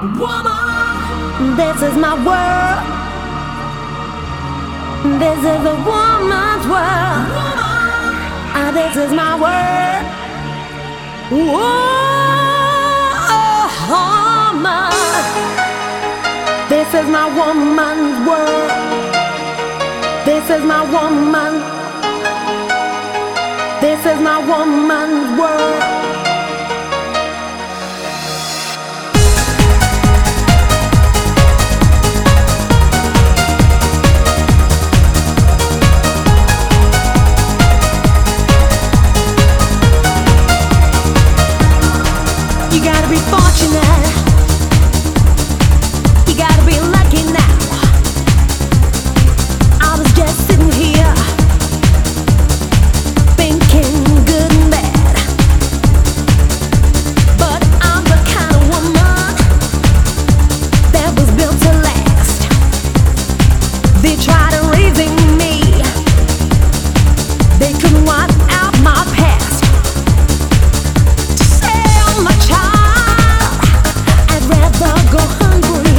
Woman, this is my world. This is a woman's world. This is my world. Woman, this is my woman's world. This is my woman. This is my woman's world. You gotta be fortunate. You gotta be lucky now. I was just sitting here thinking good and bad, but I'm the kind of woman that was built to last. They tried erasing me. They couldn't wipe out my past. To sell my child, I'd rather go hungry.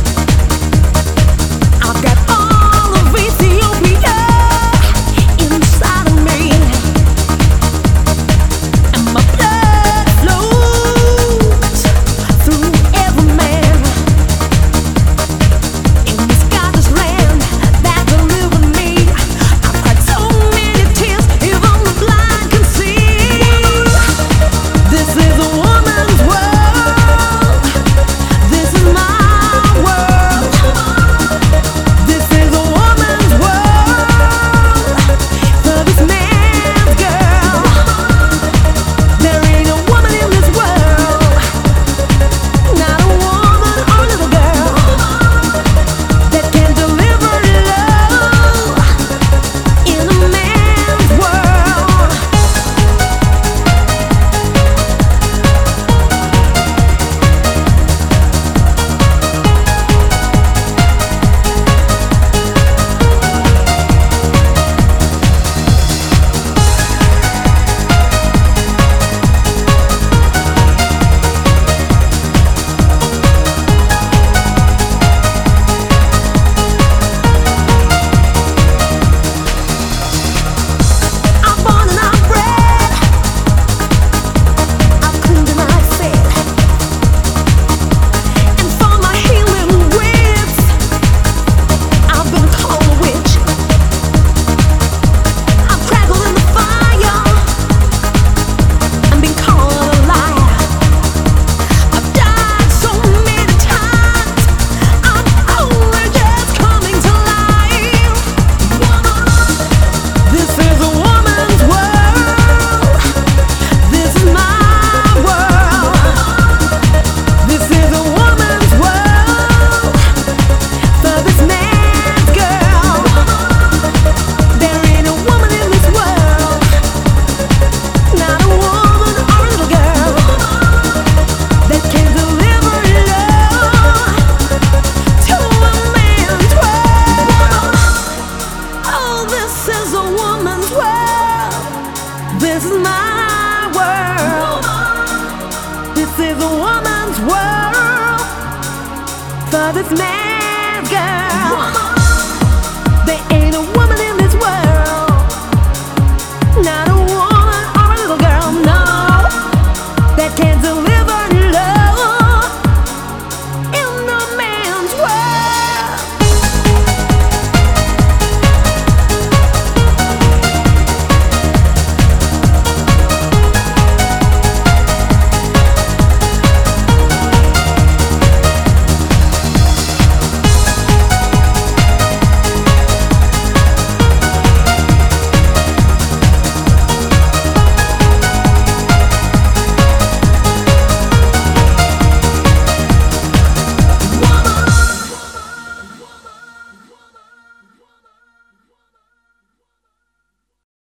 I've got all of Ethiopia inside of me, and my blood flows through every man in this godless land that delivered me. I've cried so many tears, even the blind can see. This is a woman's world. This is my world. This is a woman's world for this man's girl. There ain't a woman in this world, not a woman or little girl, that can deliver love in a man's world. I'm born and I'm bred. I've cleaned and I've fed. And for my healing winds, I've been called a witch. I've crackled in the fire and been called a liar. I've died so many times, I'm only just coming to life. This is a woman's world. This is my world. This is a woman's world for this man's girl. There ain't a woman in this world, not a woman or a little girl, that can deliver love to a man's world. Oh, this is a woman's world. This is my world. This is a woman's world for this man's girl. There ain't a woman